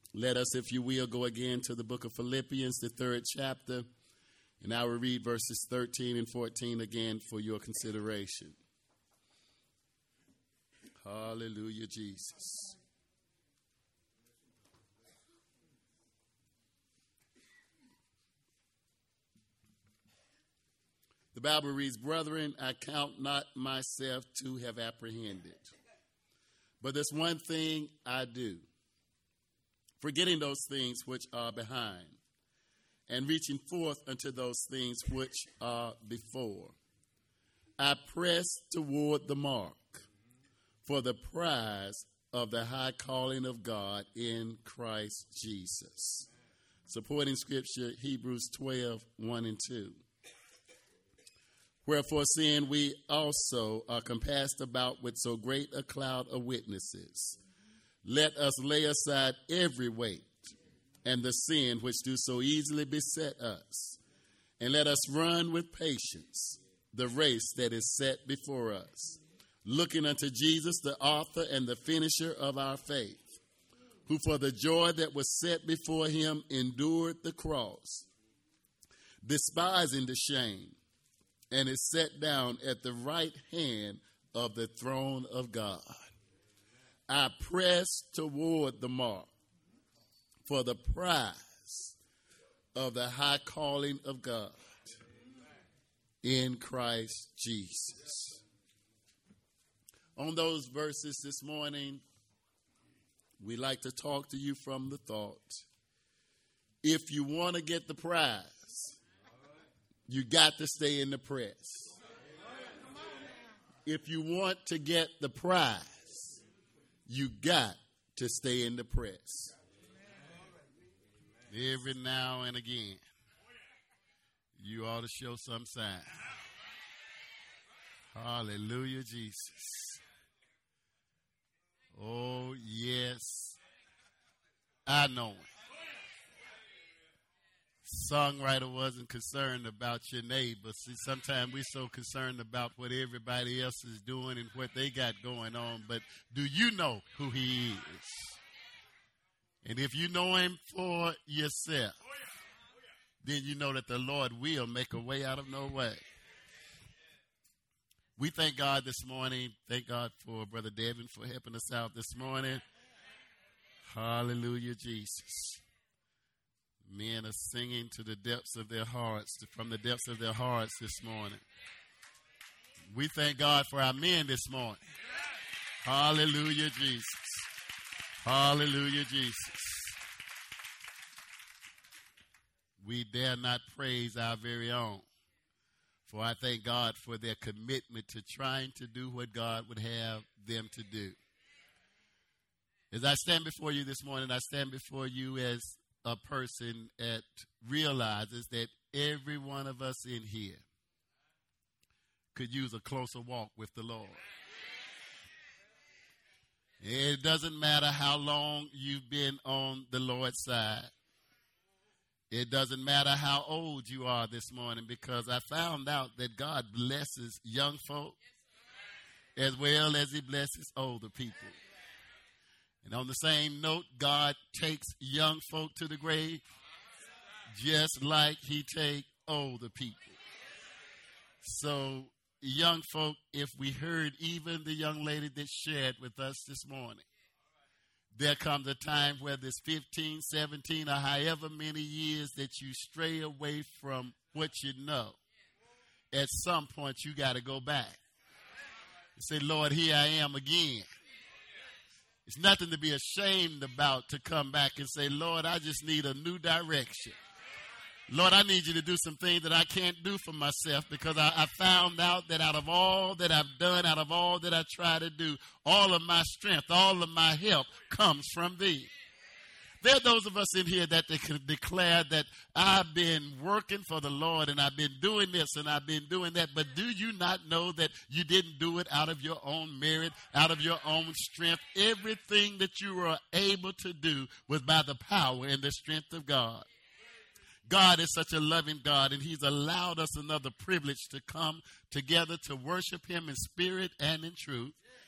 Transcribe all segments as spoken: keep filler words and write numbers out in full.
Let us, if you will, go again to the book of Philippians, the third chapter, and I will read verses thirteen and fourteen again for your consideration. Hallelujah, Jesus. The Bible reads, "Brethren, I count not myself to have apprehended, but there's one thing I do, forgetting those things which are behind, and reaching forth unto those things which are before. I press toward the mark for the prize of the high calling of God in Christ Jesus." Supporting scripture, Hebrews twelve, one and two. "Wherefore, seeing we also are compassed about with so great a cloud of witnesses, let us lay aside every weight and the sin which do so easily beset us, and let us run with patience the race that is set before us, looking unto Jesus, the author and the finisher of our faith, who for the joy that was set before him endured the cross, despising the shame, and is set down at the right hand of the throne of God. I press toward the mark for the prize of the high calling of God in Christ Jesus." On those verses this morning, we like to talk to you from the thought, if you want to get the prize, you got to stay in the press. If you want to get the prize, you got to stay in the press. Every now and again, you ought to show some sign. Hallelujah, Jesus. Oh, yes, I know it. Songwriter wasn't concerned about your neighbor. See, sometimes we're so concerned about what everybody else is doing and what they got going on. But do you know who he is? And if you know him for yourself, then you know that the Lord will make a way out of no way. We thank God this morning. Thank God for Brother Devin for helping us out this morning. Hallelujah, Jesus. Men are singing to the depths of their hearts, from the depths of their hearts this morning. We thank God for our men this morning. Hallelujah, Jesus. Hallelujah, Jesus. We dare not praise our very own, for I thank God for their commitment to trying to do what God would have them to do. As I stand before you this morning, I stand before you as a person that realizes that every one of us in here could use a closer walk with the Lord. It doesn't matter how long you've been on the Lord's side. It doesn't matter how old you are this morning, because I found out that God blesses young folk as well as he blesses older people. And on the same note, God takes young folk to the grave just like he take older people. So, young folk, if we heard even the young lady that shared with us this morning, there comes a time where there's fifteen, seventeen, or however many years that you stray away from what you know. At some point, you got to go back and say, Lord, here I am again. It's nothing to be ashamed about to come back and say, Lord, I just need a new direction. Lord, I need you to do some things that I can't do for myself, because I, I found out that out of all that I've done, out of all that I try to do, all of my strength, all of my help comes from thee. There are those of us in here that they can declare that I've been working for the Lord and I've been doing this and I've been doing that. But do you not know that you didn't do it out of your own merit, out of your own strength? Everything that you were able to do was by the power and the strength of God. God is such a loving God, and he's allowed us another privilege to come together to worship him in spirit and in truth.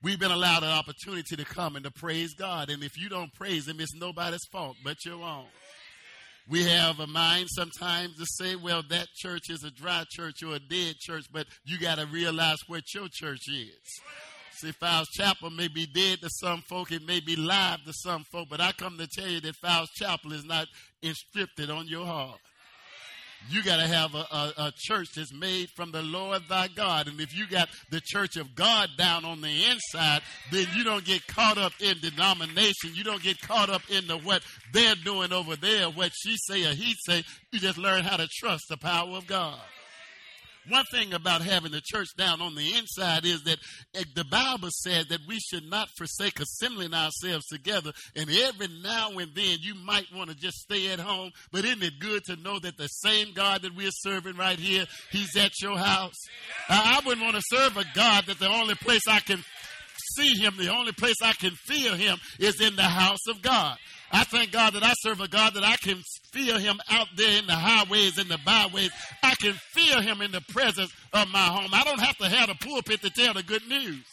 We've been allowed an opportunity to come and to praise God. And if you don't praise him, it's nobody's fault but your own. We have a mind sometimes to say, well, that church is a dry church or a dead church, but you got to realize what your church is. See, Fowles Chapel may be dead to some folk, it may be live to some folk, but I come to tell you that Fowles Chapel is not inscripted on your heart. You got to have a, a, a church that's made from the Lord thy God. And if you got the church of God down on the inside, then you don't get caught up in denomination. You don't get caught up into what they're doing over there, what she say or he say. You just learn how to trust the power of God. One thing about having the church down on the inside is that the Bible says that we should not forsake assembling ourselves together. And every now and then you might want to just stay at home. But isn't it good to know that the same God that we're serving right here, he's at your house? I wouldn't want to serve a God that the only place I can see him, the only place I can feel him is in the house of God. I thank God that I serve a God that I can feel him out there in the highways and the byways. I can feel him in the presence of my home. I don't have to have a pulpit to tell the good news.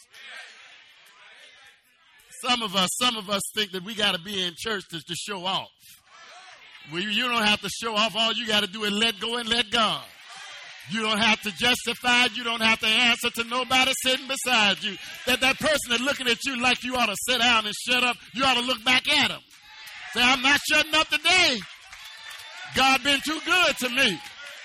Some of us, some of us think that we got to be in church to, to show off. Well, you don't have to show off. All you got to do is let go and let God. You don't have to justify. You don't have to answer to nobody sitting beside you. That that person that's looking at you like you ought to sit down and shut up, you ought to look back at him. Say, I'm not shutting up today. God been too good to me.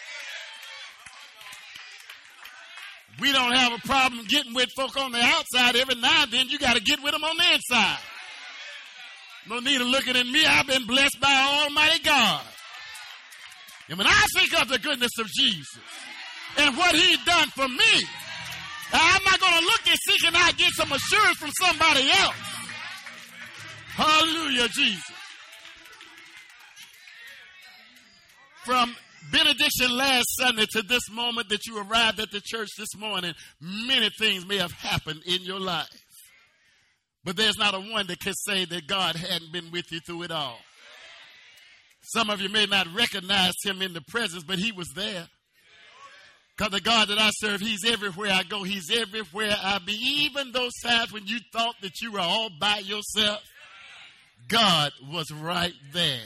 We don't have a problem getting with folk on the outside. Every now and then you got to get with them on the inside. No need of looking at me. I've been blessed by Almighty God. And when I think of the goodness of Jesus and what he's done for me, I'm not going to look and see can I get some assurance from somebody else. Hallelujah, Jesus. From benediction last Sunday to this moment that you arrived at the church this morning, many things may have happened in your life. But there's not a one that can say that God hadn't been with you through it all. Some of you may not recognize him in the presence, but he was there. Because the God that I serve, he's everywhere I go. He's everywhere I be. Even those times when you thought that you were all by yourself, God was right there.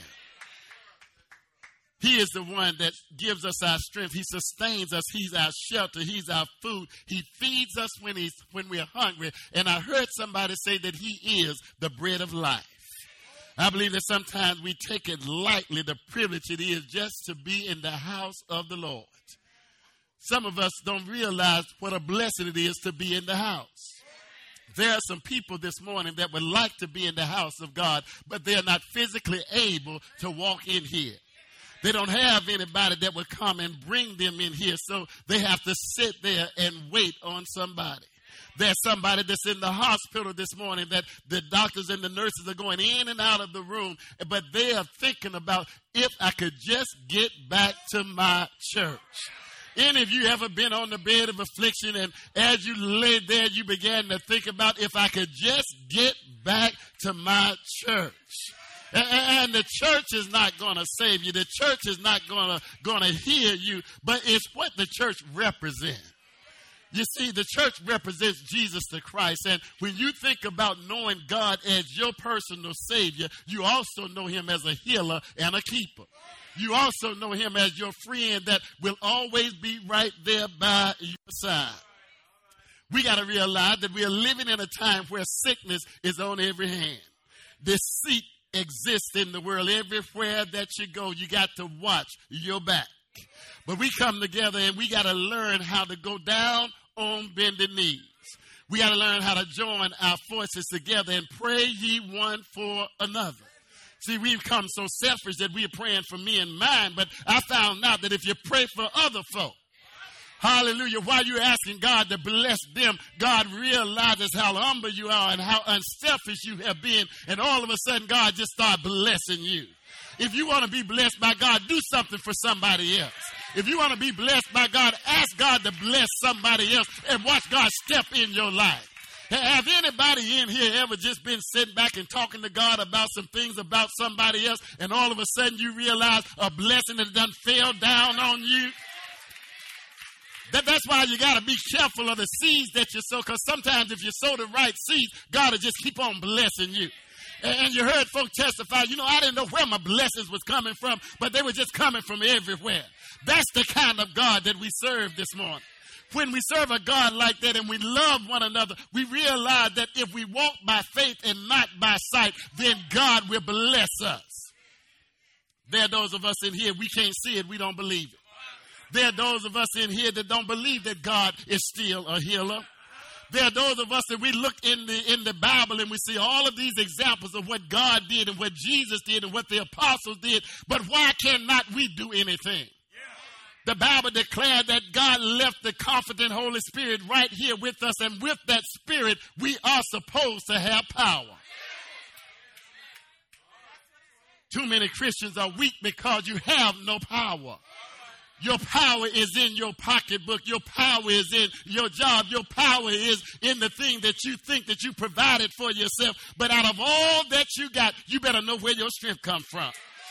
He is the one that gives us our strength. He sustains us. He's our shelter. He's our food. He feeds us when he's when we're hungry. And I heard somebody say that he is the bread of life. I believe that sometimes we take it lightly, the privilege it is just to be in the house of the Lord. Some of us don't realize what a blessing it is to be in the house. There are some people this morning that would like to be in the house of God, but they're not physically able to walk in here. They don't have anybody that would come and bring them in here, so they have to sit there and wait on somebody. There's somebody that's in the hospital this morning that the doctors and the nurses are going in and out of the room, but they are thinking about if I could just get back to my church. Any of you ever been on the bed of affliction, and as you lay there, you began to think about if I could just get back to my church? And the church is not going to save you. The church is not going to going to hear you, but it's what the church represents. You see, the church represents Jesus the Christ. And when you think about knowing God as your personal Savior, you also know him as a healer and a keeper. You also know him as your friend that will always be right there by your side. We got to realize that we are living in a time where sickness is on every hand. Deceit exists in the world. Everywhere that you go, you got to watch your back. But we come together and we got to learn how to go down on bended knees. We got to learn how to join our forces together and pray ye one for another. See, we've come so selfish that we're praying for me and mine, but I found out that if you pray for other folk, hallelujah, while you're asking God to bless them, God realizes how humble you are and how unselfish you have been, and all of a sudden God just starts blessing you. If you want to be blessed by God, do something for somebody else. If you want to be blessed by God, ask God to bless somebody else and watch God step in your life. Have anybody in here ever just been sitting back and talking to God about some things about somebody else, and all of a sudden you realize a blessing that done fell down on you? That, that's why you got to be careful of the seeds that you sow, because sometimes if you sow the right seeds, God will just keep on blessing you. And, and you heard folk testify, you know, I didn't know where my blessings was coming from, but they were just coming from everywhere. That's the kind of God that we serve this morning. When we serve a God like that and we love one another, we realize that if we walk by faith and not by sight, then God will bless us. There are those of us in here, we can't see it, we don't believe it. There are those of us in here that don't believe that God is still a healer. There are those of us that we look in the in the Bible and we see all of these examples of what God did and what Jesus did and what the apostles did. But why cannot we do anything? The Bible declared that God left the confident Holy Spirit right here with us. And with that Spirit, we are supposed to have power. Too many Christians are weak because you have no power. Your power is in your pocketbook. Your power is in your job. Your power is in the thing that you think that you provided for yourself. But out of all that you got, you better know where your strength comes from.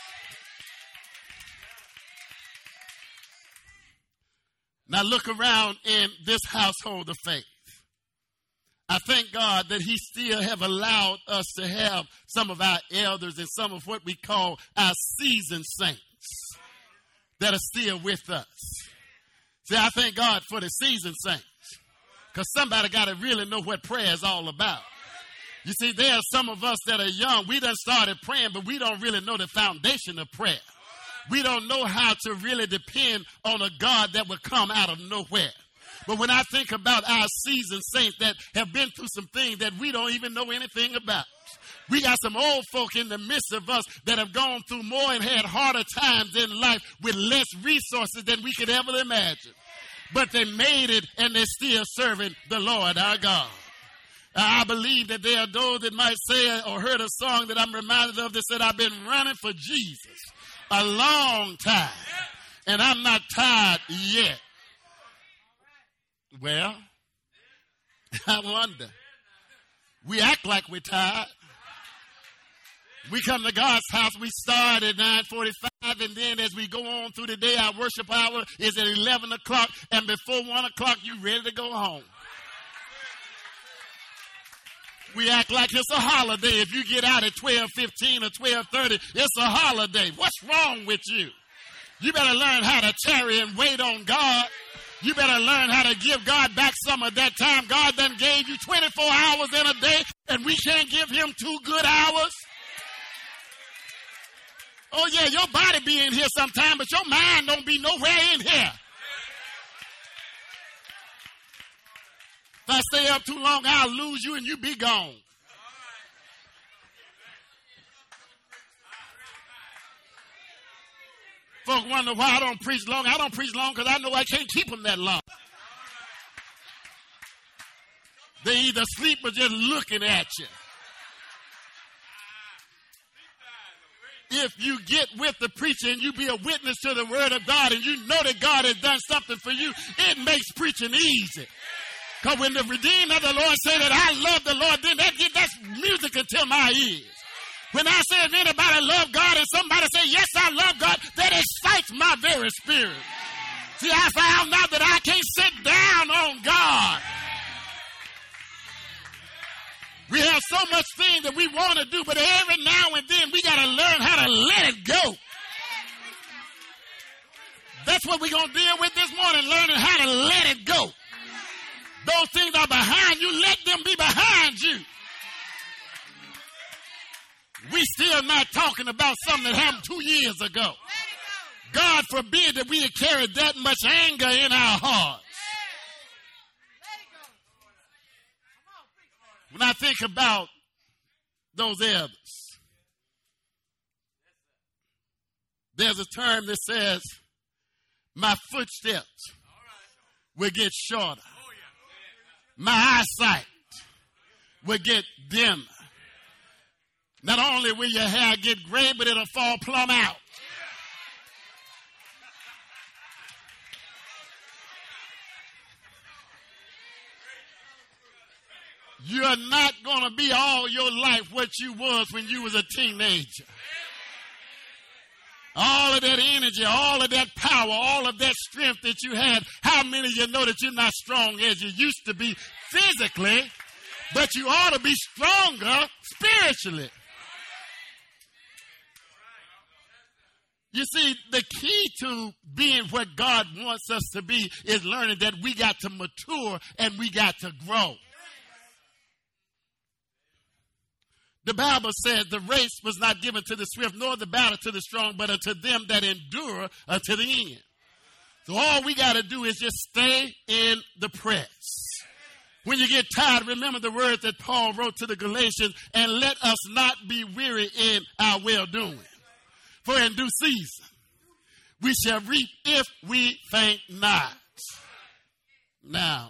Now look around in this household of faith. I thank God that he still have allowed us to have some of our elders and some of what we call our seasoned saints that are still with us. See, I thank God for the seasoned saints, because somebody got to really know what prayer is all about. You see, there are some of us that are young. We done started praying, but we don't really know the foundation of prayer. We don't know how to really depend on a God that will come out of nowhere. But when I think about our seasoned saints that have been through some things that we don't even know anything about, we got some old folk in the midst of us that have gone through more and had harder times in life with less resources than we could ever imagine. But they made it and they're still serving the Lord our God. I believe that there are those that might say or heard a song that I'm reminded of that said, I've been running for Jesus a long time and I'm not tired yet. Well, I wonder. We act like we're tired. We come to God's house, we start at nine forty-five, and then as we go on through the day, our worship hour is at eleven o'clock, and before one o'clock, you ready to go home. We act like it's a holiday. If you get out at twelve fifteen or twelve thirty, it's a holiday. What's wrong with you? You better learn how to tarry and wait on God. You better learn how to give God back some of that time. God done gave you twenty-four hours in a day, and we can't give him two good hours. Oh, yeah, your body be in here sometime, but your mind don't be nowhere in here. If I stay up too long, I'll lose you and you be gone. Folks wonder why I don't preach long. I don't preach long because I know I can't keep them that long. They either sleep or just looking at you. If you get with the preacher and you be a witness to the word of God and you know that God has done something for you, it makes preaching easy. Because when the redeemed of the Lord say that I love the Lord, then that get that's music until my ears. When I say if anybody love God and somebody say, yes, I love God, that excites my very spirit. See, I found out that I can't sit down on God. We have so much things that we want to do, but every now and then we got to learn how to let it go. That's what we're going to deal with this morning, learning how to let it go. Those things are behind you. Let them be behind you. We still not talking about something that happened two years ago. God forbid that we had carried that much anger in our hearts. When I think about those elders, there's a term that says, my footsteps will get shorter. My eyesight will get dimmer. Not only will your hair get gray, but it'll fall plumb out. You're not going to be all your life what you was when you was a teenager. All of that energy, all of that power, all of that strength that you had. How many of you know that you're not strong as you used to be physically, but you ought to be stronger spiritually? You see, the key to being what God wants us to be is learning that we got to mature and we got to grow. The Bible says the race was not given to the swift, nor the battle to the strong, but unto them that endure unto the end. So all we got to do is just stay in the press. When you get tired, remember the words that Paul wrote to the Galatians, and let us not be weary in our well-doing. For in due season, we shall reap if we faint not. Now,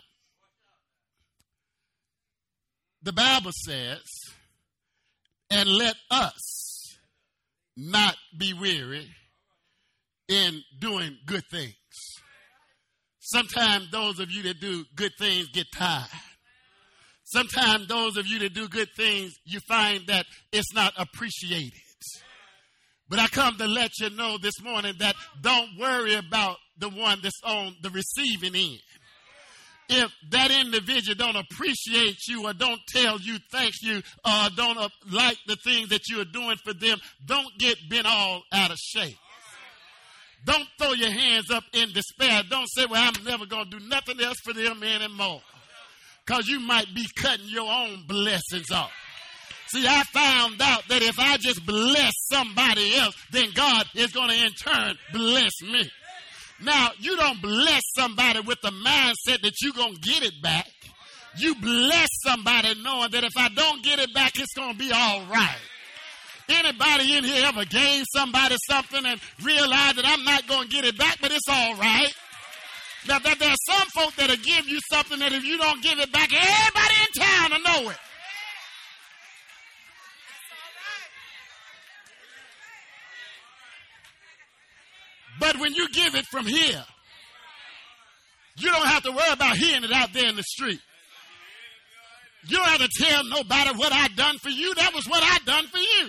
the Bible says, and let us not be weary in doing good things. Sometimes those of you that do good things get tired. Sometimes those of you that do good things, you find that it's not appreciated. But I come to let you know this morning that don't worry about the one that's on the receiving end. If that individual don't appreciate you or don't tell you thank you or don't uh, like the things that you are doing for them, don't get bent all out of shape. Don't throw your hands up in despair. Don't say, well, I'm never going to do nothing else for them anymore. Because you might be cutting your own blessings off. See, I found out that if I just bless somebody else, then God is going to in turn bless me. Now, you don't bless somebody with the mindset that you're going to get it back. You bless somebody knowing that if I don't get it back, it's going to be all right. Anybody in here ever gave somebody something and realized that I'm not going to get it back, but it's all right? Now, there are some folk that'll give you something that if you don't give it back, everybody in town will know it. But when you give it from here, you don't have to worry about hearing it out there in the street. You don't have to tell nobody what I done for you. That was what I done for you.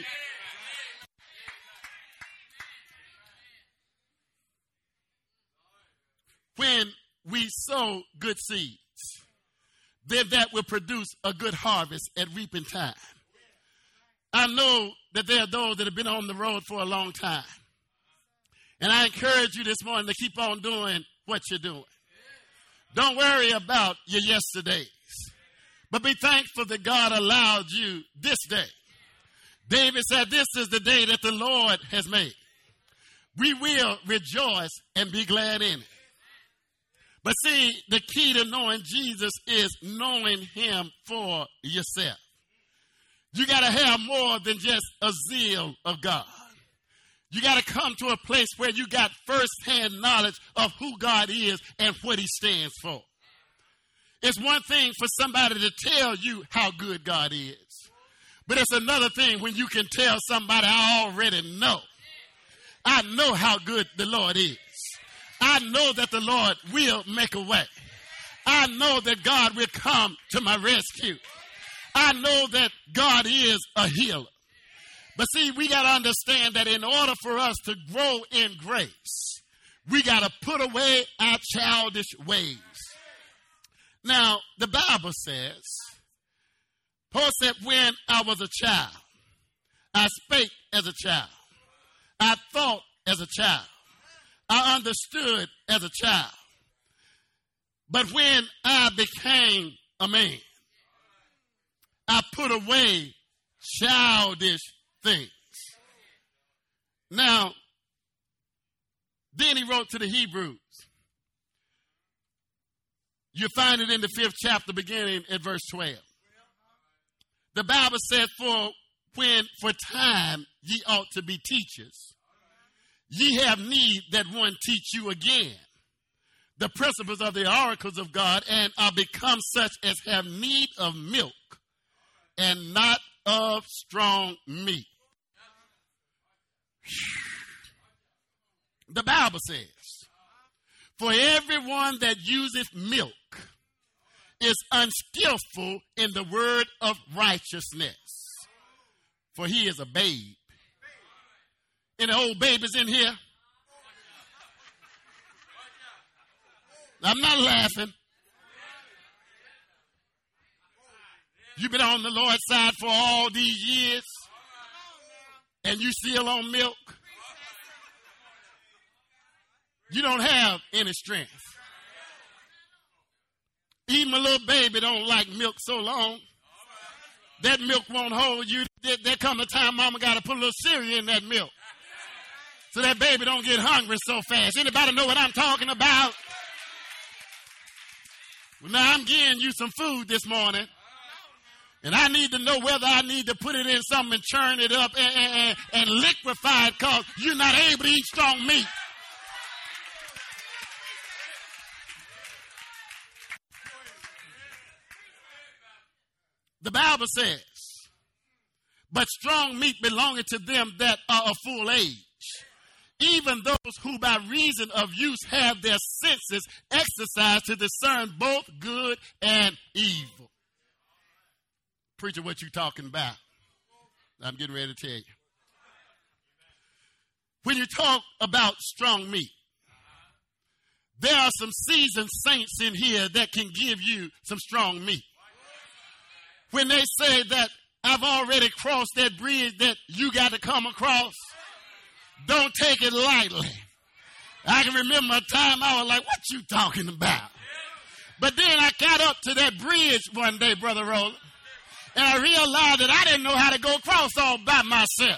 When we sow good seeds, then that will produce a good harvest at reaping time. I know that there are those that have been on the road for a long time. And I encourage you this morning to keep on doing what you're doing. Don't worry about your yesterdays, but be thankful that God allowed you this day. David said, this is the day that the Lord has made. We will rejoice and be glad in it. But see, the key to knowing Jesus is knowing him for yourself. You got to have more than just a zeal of God. You got to come to a place where you got firsthand knowledge of who God is and what he stands for. It's one thing for somebody to tell you how good God is. But it's another thing when you can tell somebody, I already know. I know how good the Lord is. I know that the Lord will make a way. I know that God will come to my rescue. I know that God is a healer. But see, we got to understand that in order for us to grow in grace, we got to put away our childish ways. Now, the Bible says, Paul said, when I was a child, I spake as a child. I thought as a child. I understood as a child. But when I became a man, I put away childish things. Now, then he wrote to the Hebrews. You find it in the fifth chapter, beginning at verse twelve. The Bible said, for when for time ye ought to be teachers, ye have need that one teach you again the principles of the oracles of God, and are become such as have need of milk and not of strong meat. The Bible says, for everyone that useth milk is unskillful in the word of righteousness, for he is a babe. Any old babies in here? I'm not laughing. You've been on the Lord's side for all these years, and you still on milk. You don't have any strength. Even a little baby don't like milk so long. That milk won't hold you. There, there come a time mama got to put a little cereal in that milk so that baby don't get hungry so fast. Anybody know what I'm talking about? Well, now I'm giving you some food this morning, and I need to know whether I need to put it in something and churn it up and, and, and, and liquefy it because you're not able to eat strong meat. The Bible says, but strong meat belonging to them that are of full age, even those who by reason of use have their senses exercised to discern both good and evil. Preacher, what you talking about? I'm getting ready to tell you. When you talk about strong meat, there are some seasoned saints in here that can give you some strong meat. When they say that I've already crossed that bridge that you got to come across, don't take it lightly. I can remember a time I was like, what you talking about? But then I got up to that bridge one day, Brother Roland, and I realized that I didn't know how to go across all by myself.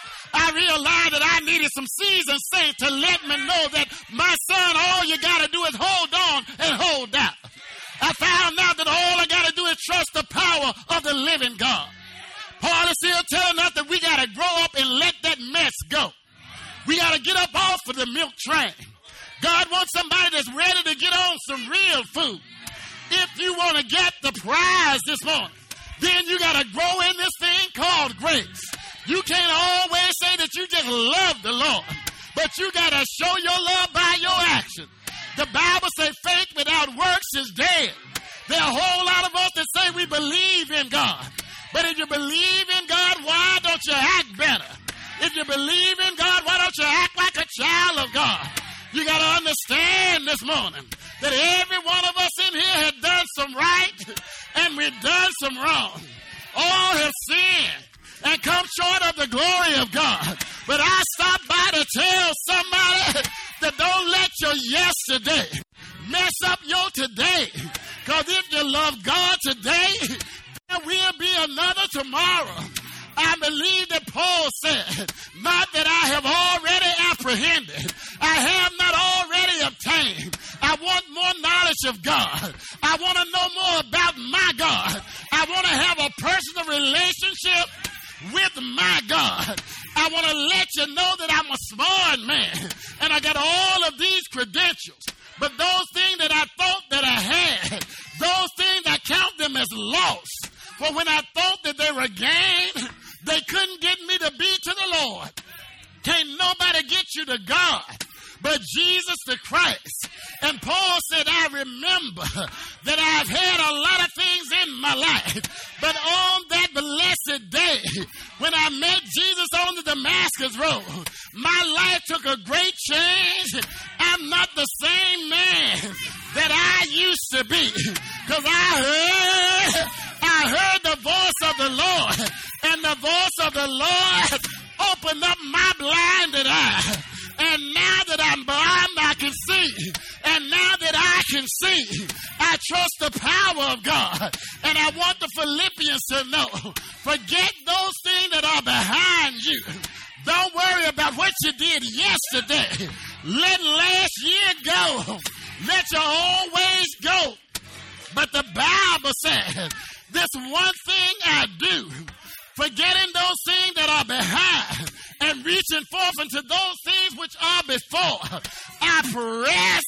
I realized that I needed some seasoned saints to let me know that, my son, all you got to do is hold on and hold out. I found out that all I got to do is trust the power of the living God. Paul is still telling us that we got to grow up and let that mess go. We got to get up off of the milk train. God wants somebody that's ready to get on some real food. If you want to get the prize this morning, then you got to grow in this thing called grace. You can't always say that you just love the Lord, but you got to show your love by your action. The Bible says faith without works is dead. There are a whole lot of us that say we believe in God. But if you believe in God, why don't you act better? If you believe in God, why don't you act like a child of God? You got to understand this morning that every one of us in here has done some right and we've done some wrong. All have sinned and come short of the glory of God. But I stopped by to tell somebody that don't let your yesterday mess up your today. Because if you love God today, there will be another tomorrow. I believe that Paul said, not that I have already apprehended, I have not already obtained. I want more knowledge of God. I want to know more about my God. I want to have a personal relationship with my God. I want to let you know that I'm a smart man and I got all of these credentials. But those things that I thought that I had, those things I count them as loss. For when I thought that they were gain, they couldn't get me to be to the Lord. Can't nobody get you to God but Jesus the Christ. And Paul said, I remember that I've had a lot of things in my life, but on that blessed day, when I met Jesus on the Damascus road, my life took a great change. I'm not the same man that I used to be, because I heard, I heard the voice of the Lord, and the voice of the Lord opened up my blinded eye. And now that I'm blind, I can see. And now that I can see, I trust the power of God. And I want the Philippians to know, forget those things that are behind you. Don't worry about what you did yesterday. Let last year go. Let your old ways go. But the Bible says, this one thing I do, forgetting those things that are behind and reaching forth into those things which are before, I press,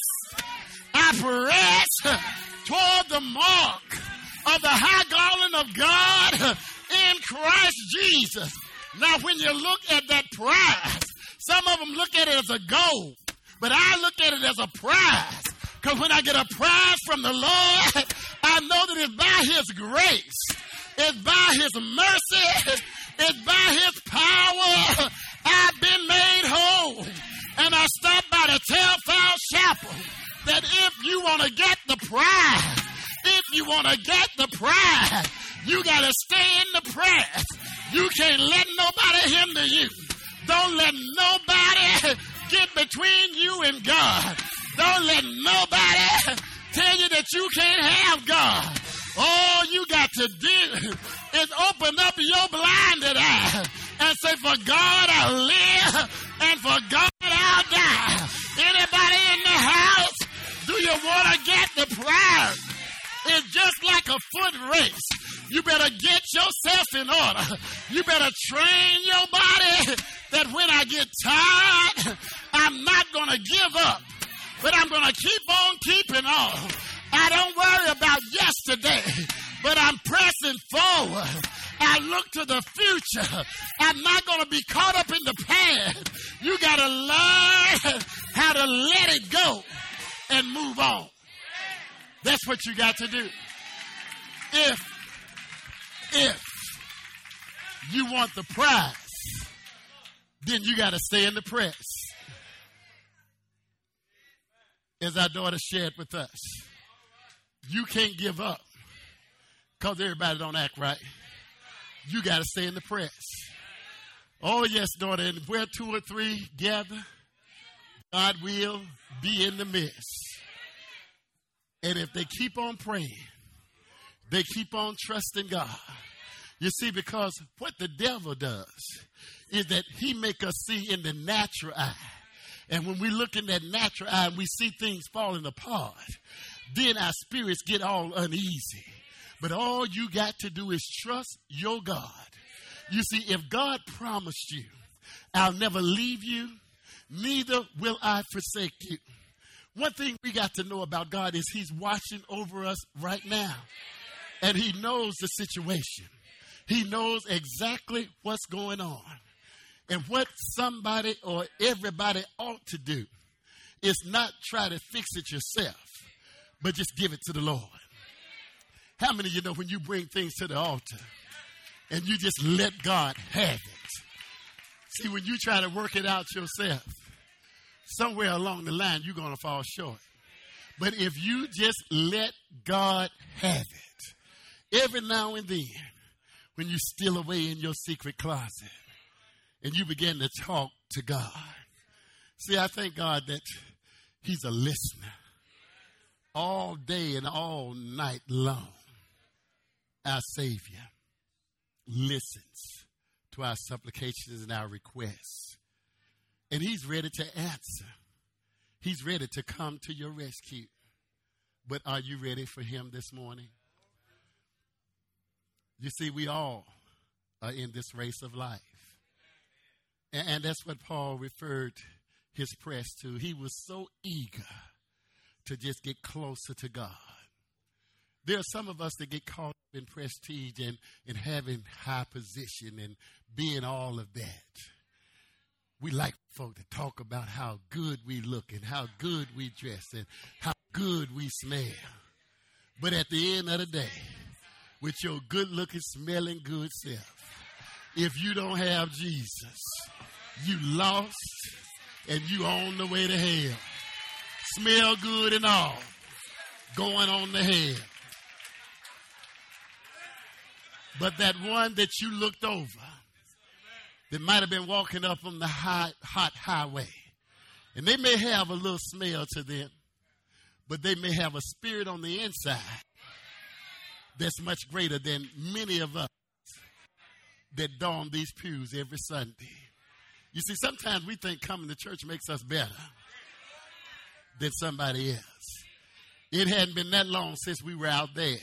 I press toward the mark of the high calling of God in Christ Jesus. Now, when you look at that prize, some of them look at it as a goal, but I look at it as a prize. Because when I get a prize from the Lord, I know that it's by His grace, it's by His mercy, it's by His power. I've been made want to get the prize, if you want to get the prize, you got to stay in the press. You can't let nobody hinder you. Don't let nobody get between you and God. Don't let nobody tell you that you can't have God. All you got to do is open up your blinded eye and say, for God I'll live and for God I'll die. Anybody in the house, do you want to get the prize? It's just like a foot race. You better get yourself in order. You better train your body that when I get tired, I'm not going to give up, but I'm going to keep on keeping on. I don't worry about yesterday, but I'm pressing forward. I look to the future. I'm not going to be caught up in the past. You got to learn how to let it go and move on. That's what you got to do. If, if you want the prize, then you got to stay in the press. As our daughter shared with us, you can't give up because everybody don't act right. You got to stay in the press. Oh, yes, daughter, and where two or three gather, God will be in the midst. And if they keep on praying, they keep on trusting God. You see, because what the devil does is that he make us see in the natural eye. And when we look in that natural eye and we see things falling apart, then our spirits get all uneasy. But all you got to do is trust your God. You see, if God promised you, I'll never leave you, neither will I forsake you. One thing we got to know about God is he's watching over us right now. And he knows the situation. He knows exactly what's going on. And what somebody or everybody ought to do is not try to fix it yourself, but just give it to the Lord. How many of you know when you bring things to the altar and you just let God have it? See, when you try to work it out yourself, somewhere along the line, you're going to fall short. But if you just let God have it, every now and then, when you steal away in your secret closet and you begin to talk to God. See, I thank God that he's a listener all day and all night long. Our Savior listens to our supplications and our requests. And he's ready to answer. He's ready to come to your rescue. But are you ready for him this morning? You see, we all are in this race of life. And, and that's what Paul referred his press to. He was so eager to just get closer to God. There are some of us that get caught up in prestige and, and having high position and being all of that. We like folk to talk about how good we look and how good we dress and how good we smell. But at the end of the day, with your good-looking, smelling good self, if you don't have Jesus, you lost and you on the way to hell. Smell good and all, going on the hell. But that one that you looked over, that might have been walking up on the high, hot highway, and they may have a little smell to them, but they may have a spirit on the inside that's much greater than many of us that don these pews every Sunday. You see, sometimes we think coming to church makes us better than somebody else. It hadn't been that long since we were out there.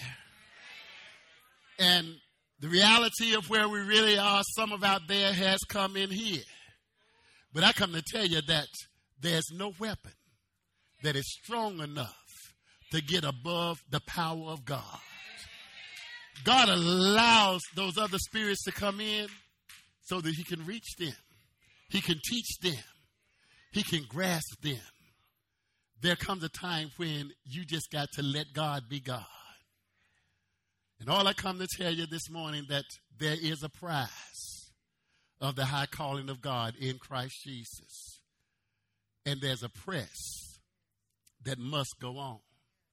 And the reality of where we really are, some of out there has come in here. But I come to tell you that there's no weapon that is strong enough to get above the power of God. God allows those other spirits to come in so that he can reach them. He can teach them. He can grasp them. There comes a time when you just got to let God be God. And all I come to tell you this morning that there is a prize of the high calling of God in Christ Jesus. And there's a press that must go on.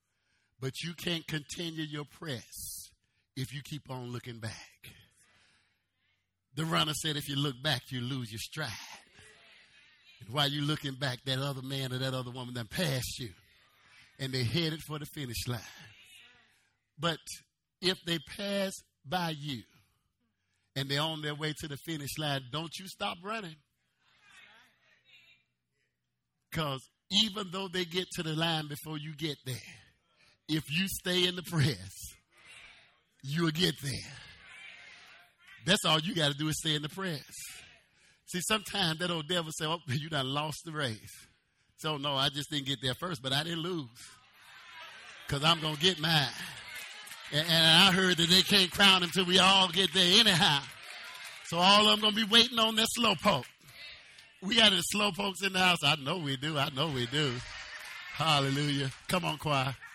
But you can't continue your press if you keep on looking back. The runner said if you look back, you lose your stride. And while you're looking back, that other man or that other woman done passed you. And they headed for the finish line. But if they pass by you and they're on their way to the finish line, don't you stop running. Because even though they get to the line before you get there, if you stay in the press, you'll get there. That's all you got to do is stay in the press. See, sometimes that old devil say, oh, you done lost the race. So, no, I just didn't get there first, but I didn't lose. Because I'm going to get mine. And, and I heard that they can't crown him until we all get there anyhow. So all of them going to be waiting on that slow poke. We got any slow pokes in the house? I know we do. I know we do. Hallelujah. Come on, choir.